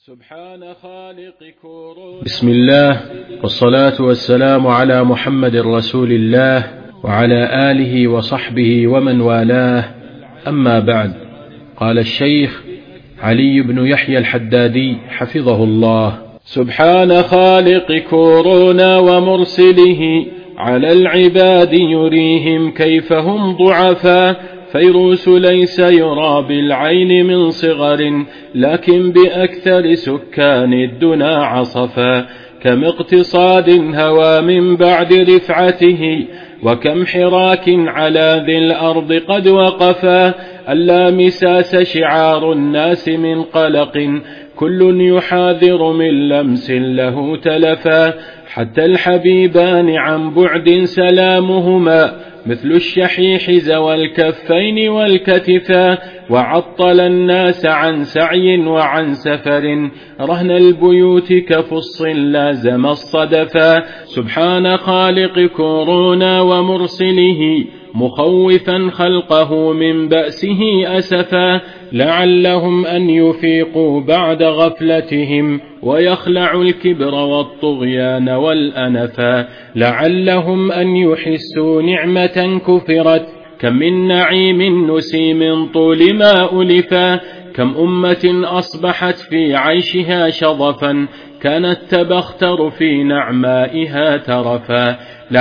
سبحان خالق كورون. بسم الله والصلاة والسلام على محمد رسول الله وعلى آله وصحبه ومن والاه، أما بعد. قال الشيخ علي بن يحيى الحدادي حفظه الله: سبحان خالق كورون ومرسله على العباد يريهم كيف هم ضعفا، فيروس ليس يرى بالعين من صغر، لكن بأكثر سكان الدنا عصفا، كم اقتصاد هوى من بعد رفعته، وكم حراك على ذي الأرض قد وقفا، ألا مساس شعار الناس من قلق، كل يحاذر من لمس له تلفا، حتى الحبيبان عن بعد سلامهما، مثل الشحيح ذوى الكفين والكتفا، وعطل الناس عن سعي وعن سفر، رهن البيوت كفص لازم الصدفا. سبحان خالق كورون ومرسله مخوفا خلقه من بأسه أسفا، لعلهم أن يفيقوا بعد غفلتهم، ويخلعوا الكبر والطغيان والأنفا، لعلهم أن يحسوا نعمة كفرت، كم من نعيم نسي من طول ما ألفا، كم أمة أصبحت في عيشها شظفا، كانت تبختر في نعمائها ترفا،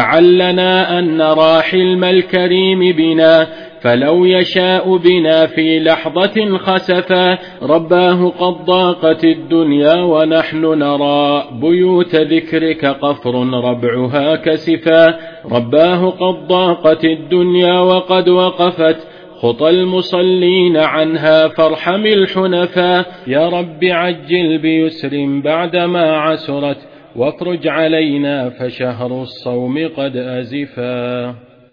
لعلنا أن نرى حلم الكريم بنا، فلو يشاء بنا في لحظة خسفا، رباه قد ضاقت الدنيا ونحن نرى بيوت ذكرك قفر ربعها كسفا، رباه قد ضاقت الدنيا وقد وقفت خطى المصلين عنها، فارحم الحنفا، يا رب عجل بيسر بعدما عسرت، وافرج علينا فشهر الصوم قد أزفا.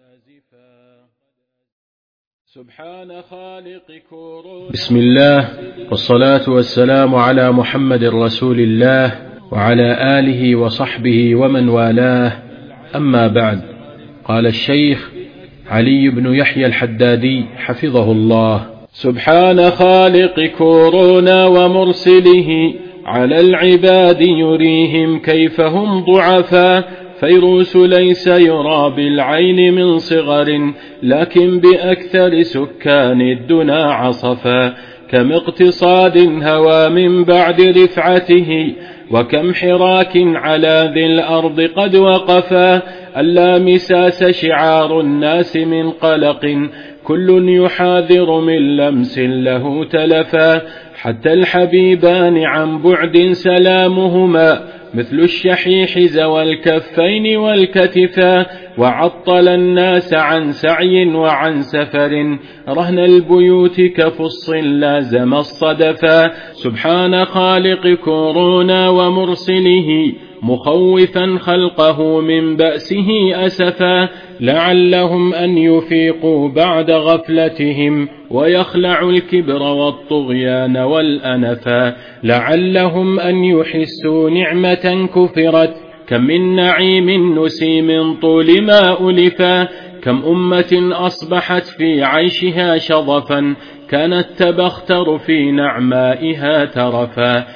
سبحان خالق كورون. بسم الله والصلاة والسلام على محمد رسول الله وعلى آله وصحبه ومن والاه، أما بعد. قال الشيخ علي بن يحيى الحدادي حفظه الله: سبحان خالق كورون ومرسله على العباد يريهم كيف هم ضعفا، فيروس ليس يرى بالعين من صغر، لكن بأكثر سكان الدنا عصفا، كم اقتصاد هوى من بعد رفعته، وكم حراك على ذي الأرض قد وقفا، ألا مساس شعار الناس من قلق، كل يحاذر من لمس له تلفا، حتى الحبيبان عن بعد سلامهما، مثل الشحيح ذوى الكفين والكتفا، وعطل الناس عن سعي وعن سفر، رهن البيوت كفص لازم الصدفا. سبحان خالق كورون ومرسله مخوفا خلقه من بأسه أسفا، لعلهم أن يفيقوا بعد غفلتهم، ويخلعوا الكبر والطغيان والأنفا، لعلهم أن يحسوا نعمة كفرت، كم من نعيم نسي من طول ما ألفا، كم أمة أصبحت في عيشها شظفا، كانت تبختر في نعمائها ترفا،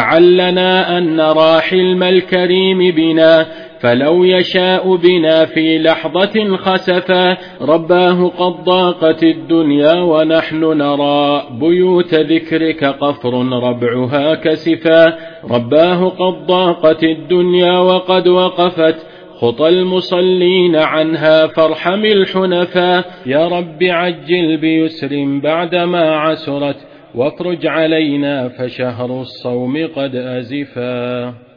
لعلنا أن نرى حلم الكريم بنا، فلو يشاء بنا في لحظة خسفا، رباه قد ضاقت الدنيا ونحن نرى بيوت ذكرك قفر ربعها كسفا، رباه قد ضاقت الدنيا وقد وقفت خطى المصلين عنها، فارحم الحنفا، يا رب عجل بيسر بعدما عسرت، وافرج علينا فشهر الصوم قد أزفا.